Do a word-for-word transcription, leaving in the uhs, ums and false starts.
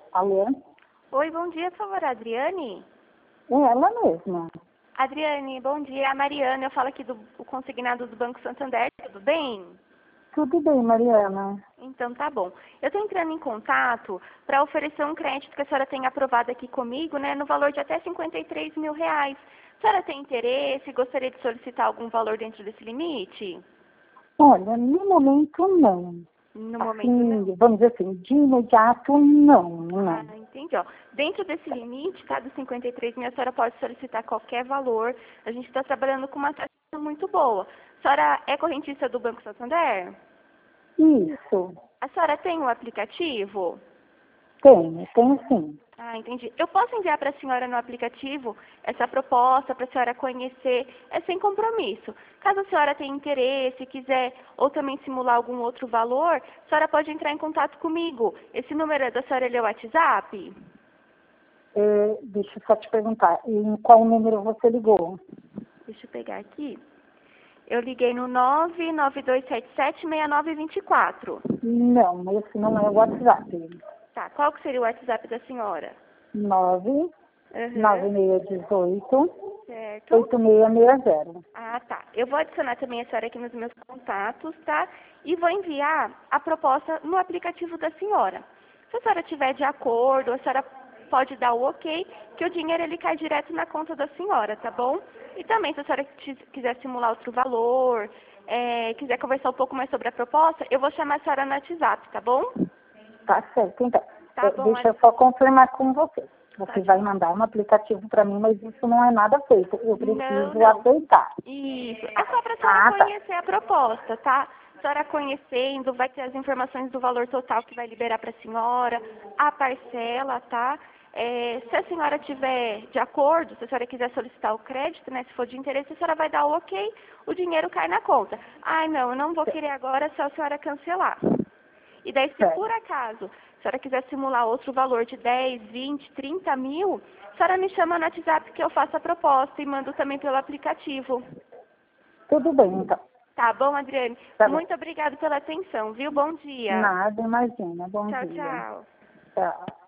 Alô? Oi, bom dia, por favor, Adriane? É ela mesma. Adriane, bom dia. A Mariana, eu falo aqui do o consignado do Banco Santander, tudo bem? Tudo bem, Mariana? Então tá bom. Eu estou entrando em contato para oferecer um crédito que a senhora tem aprovado aqui comigo, né, no valor de até cinquenta e três mil reais. A senhora tem interesse? Gostaria de solicitar algum valor dentro desse limite? Olha, no momento não. No momento não. Assim, vamos dizer assim, de imediato não, Ah, não. entendi. Ó. Dentro desse limite, tá, dos cinquenta e três mil, a senhora pode solicitar qualquer valor. A gente está trabalhando com uma taxa muito boa. A senhora é correntista do Banco Santander? Isso, A senhora tem um aplicativo? tenho, tenho sim. Ah, entendi. Eu posso enviar para a senhora no aplicativo essa proposta para a senhora conhecer, é sem compromisso. Caso a senhora tenha interesse, quiser ou também simular algum outro valor, a senhora pode entrar em contato comigo. Esse número é da senhora, ele é o WhatsApp? É, deixa eu só te perguntar, em qual número você ligou? Deixa eu pegar aqui. Eu liguei no nove nove dois sete sete seis nove dois quatro. Não, esse não é o WhatsApp. Tá, qual que seria o WhatsApp da senhora? nove nove Uhum. seis um oito Certo. oito seis seis zero. Ah, tá. Eu vou adicionar também a senhora aqui nos meus contatos, tá? E vou enviar a proposta no aplicativo da senhora. Se a senhora estiver de acordo, a senhora pode dar o ok, que o dinheiro ele cai direto na conta da senhora, tá bom? E também, se a senhora ti- quiser simular outro valor, é, quiser conversar um pouco mais sobre a proposta, eu vou chamar a senhora no WhatsApp, tá bom? Tá certo, então. Tá É, bom, deixa eu Adri- só confirmar com você. tá Você de- vai mandar um aplicativo para mim, mas isso não é nada feito. Eu Não, preciso não. aceitar. Isso. É só para a senhora Ah, tá. conhecer a proposta, tá? A senhora conhecendo, vai ter as informações do valor total que vai liberar para a senhora, a parcela, tá? É, se a senhora tiver de acordo, se a senhora quiser solicitar o crédito, né? Se for de interesse, a senhora vai dar o ok, o dinheiro cai na conta. Ai, não, eu não vou querer agora se a senhora cancelar. E daí, se Certo. por acaso a senhora quiser simular outro valor de dez, vinte, trinta mil, a senhora me chama no WhatsApp que eu faço a proposta e mando também pelo aplicativo. Tudo bem, então. Tá bom, Adriane? Tá bom. Muito obrigada pela atenção, viu? Bom dia. Nada, imagina. Bom Tchau, dia. tchau. Tchau.